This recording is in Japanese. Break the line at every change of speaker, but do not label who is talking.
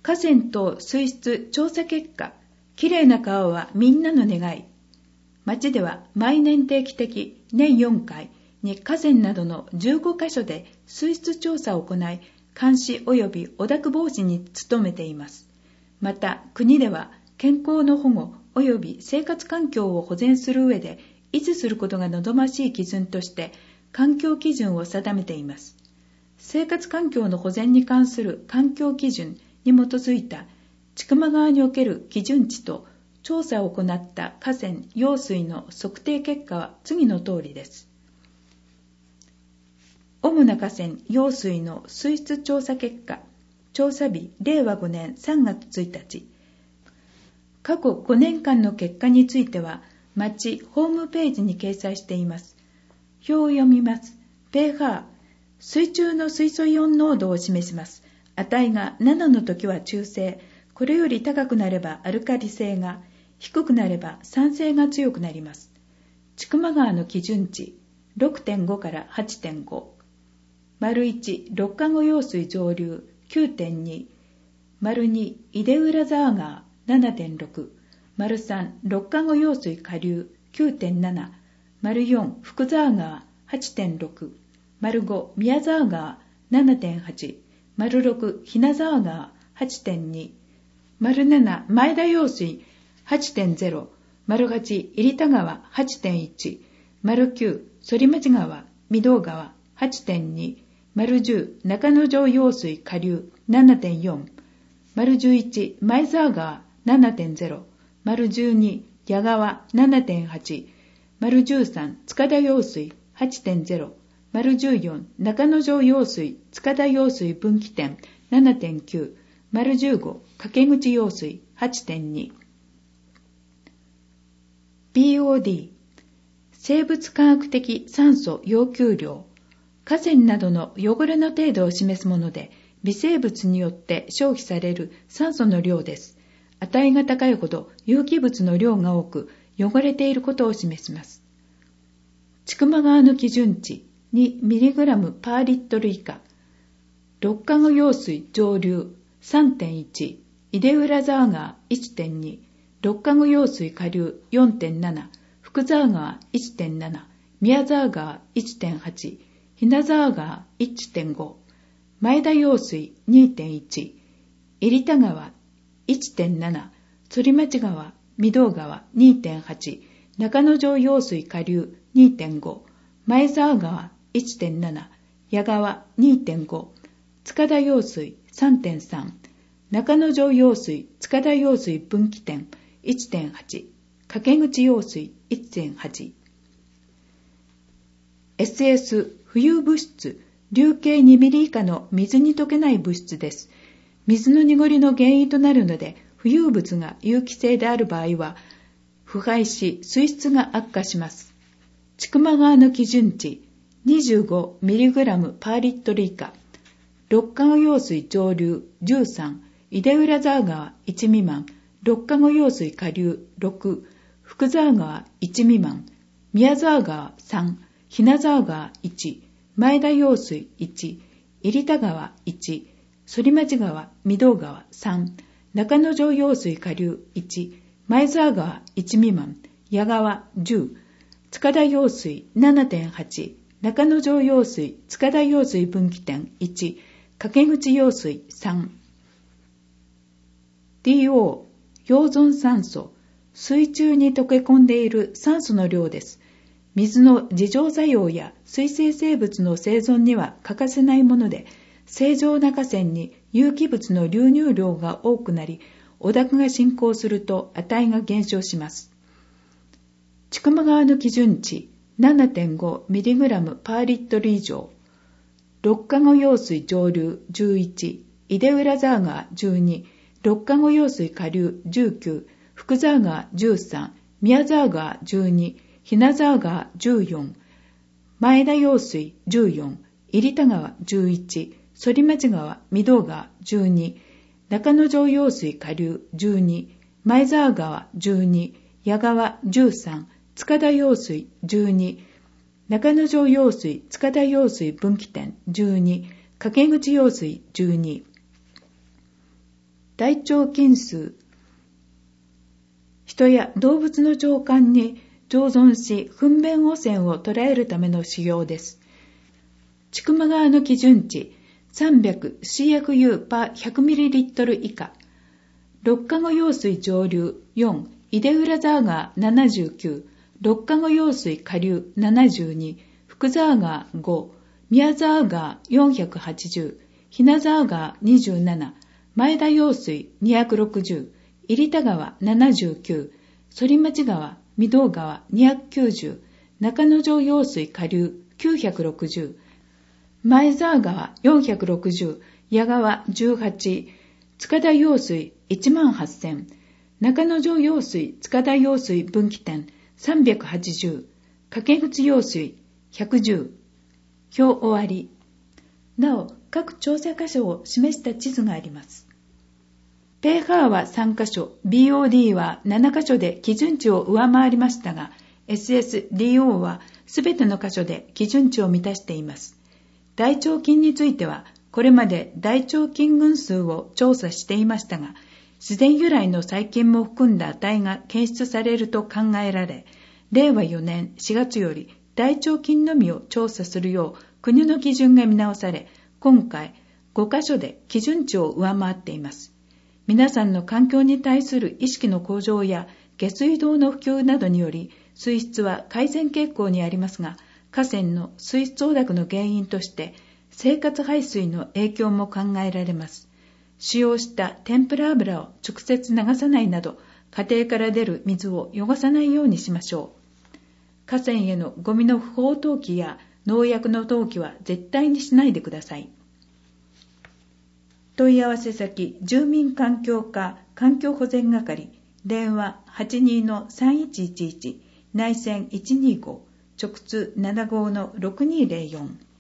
河川と水質調査結果、きれいな川はみんなの願い。町では毎年定期的年4回に河川などの15カ所で水質調査を行い、監視及び汚濁防止に努めています。また、国では健康の保護及び生活環境を保全する上で維持することが望ましい基準として環境基準を定めています。生活環境の保全に関する環境基準に基づいた千曲川における基準値と調査を行った河川・用水の測定結果は次の通りです。主な河川・用水の水質調査結果、調査日令和5年3月1日。過去5年間の結果については、町ホームページに掲載しています。表を読みます。pH、水中の水素イオン濃度を示します。値が7の時は中性、これより高くなればアルカリ性が、低くなれば酸性が強くなります。千曲川の基準値 6.5 から 8.5、1、六ヶ子用水上流 9.2、2、出浦沢川 7.6、3、六ヶ子用水下流 9.7、4、福沢川 8.6、5、宮沢川 7.8、6、日名沢川 8.2、7、前田用水 8.0、8、入田川 8.1、9、反町川、御堂川 8.2、10、中之条用水下流 7.4、11、前沢川 7.0、12、矢川 7.8、13、塚田用水 8.0、14、中之条用水塚田用水分岐点 7.9、15、掛口用水 8.2。BOD、生物化学的酸素要求量、河川などの汚れの程度を示すもので、微生物によって消費される酸素の量です。値が高いほど有機物の量が多く、汚れていることを示します。千曲川の基準値 2mg パーリットル以下、六ヶ子用水上流 3.1、出浦沢川 1.2、六ヶ子用水下流 4.7、福沢川 1.7、宮沢川 1.8、日名沢川 1.5、前田用水 2.1、入田川 1.7、反町川、御堂川 2.8、中之条用水下流 2.5、前沢川 1.7、矢川 2.5、塚田用水 3.3、中之条用水塚田用水分岐点 1.8、掛口用水 1.8。 SS 浮遊物質、流径2ミリ以下の水に溶けない物質です。水の濁りの原因となるので、浮遊物が有機性である場合は腐敗し水質が悪化します。千曲川の基準値 25mg パーリットル以下、六ヶ子用水上流13、出浦沢川1未満、六ヶ子用水下流6、福沢川1未満、宮沢川3、日名沢川1、前田用水1、入田川1、反町川、御堂川3、中之条用水下流1、前沢川1未満、矢川10、塚田用水 7.8、中之条用水塚田用水分岐点1、掛口用水3。 DO、溶存酸素、水中に溶け込んでいる酸素の量です。水の自浄作用や水生生物の生存には欠かせないもので、正常な河川に有機物の流入量が多くなり、汚濁が進行すると値が減少します。千曲川の基準値 7.5mg パーリットル以上、六ヶ子用水上流11、出浦沢川12、六ヶ子用水下流19、福沢川13、宮沢川12、日名沢川14、前田用水14、入田川11、反町川、御堂川12、中之条用水下流12、前沢川12、矢川13、塚田用水12、中之条用水塚田用水分岐点12、掛口用水12。 大腸菌数、人や動物の腸管に共存し、糞便汚染を捉えるための指標です。千曲川の基準値、300CFU パー 100ml 以下。六ヶ子用水上流4、出浦沢川79、六ヶ子用水下流72、福沢川5、宮沢川480、日名沢川27、前田用水260、入田川79、反町川、御堂川290、中之条用水下流960、前沢川460、矢川18、塚田用水18000、中之条用水塚田用水分岐点380、掛口用水110。表終わり。なお、各調査箇所を示した地図があります。pH は3カ所、BOD は7カ所で基準値を上回りましたが、SSDO はすべての箇所で基準値を満たしています。大腸菌については、これまで大腸菌群数を調査していましたが、自然由来の細菌も含んだ値が検出されると考えられ、令和4年4月より大腸菌のみを調査するよう国の基準が見直され、今回5カ所で基準値を上回っています。皆さんの環境に対する意識の向上や下水道の普及などにより水質は改善傾向にありますが、河川の水質汚濁の原因として生活排水の影響も考えられます。使用した天ぷら油を直接流さないなど、家庭から出る水を汚さないようにしましょう。河川へのゴミの不法投棄や農薬の投棄は絶対にしないでください。問い合わせ先、住民環境課環境保全係、電話 82-3111、内線125、直通75-6204。